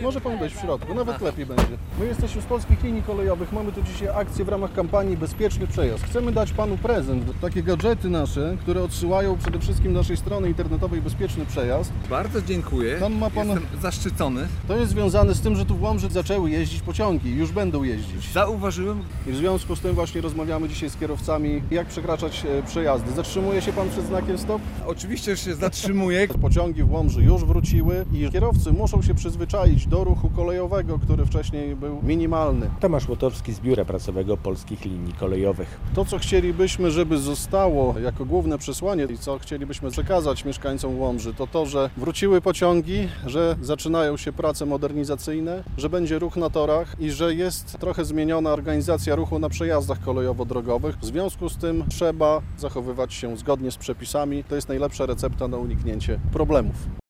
Może pan wejść w środku, nawet lepiej będzie. My jesteśmy z Polskich Linii Kolejowych, mamy tu dzisiaj akcję w ramach kampanii Bezpieczny Przejazd. Chcemy dać panu prezent, takie gadżety nasze, które odsyłają przede wszystkim do naszej strony internetowej Bezpieczny Przejazd. Bardzo dziękuję. Tam ma pan... Jestem zaszczycony. To jest związane z tym, że tu w Łomży zaczęły jeździć pociągi, już będą jeździć. Zauważyłem. I w związku z tym właśnie rozmawiamy dzisiaj z kierowcami, jak przekraczać przejazdy. Zatrzymuje się pan przed znakiem stop? Oczywiście, że się zatrzymuję. Pociągi w Łomży już wróciły i kierowcy muszą się przyzwyczaić do ruchu kolejowego, który wcześniej był minimalny. Tomasz Łotowski z Biura Prasowego Polskich Linii Kolejowych. To, co chcielibyśmy, żeby zostało jako główne przesłanie i co chcielibyśmy przekazać mieszkańcom Łomży, to to, że wróciły pociągi, że zaczynają się prace modernizacyjne, że będzie ruch na torach i że jest trochę zmieniona organizacja ruchu na przejazdach kolejowo-drogowych. W związku z tym trzeba zachowywać się zgodnie z przepisami. To jest najlepsza recepta na uniknięcie problemów.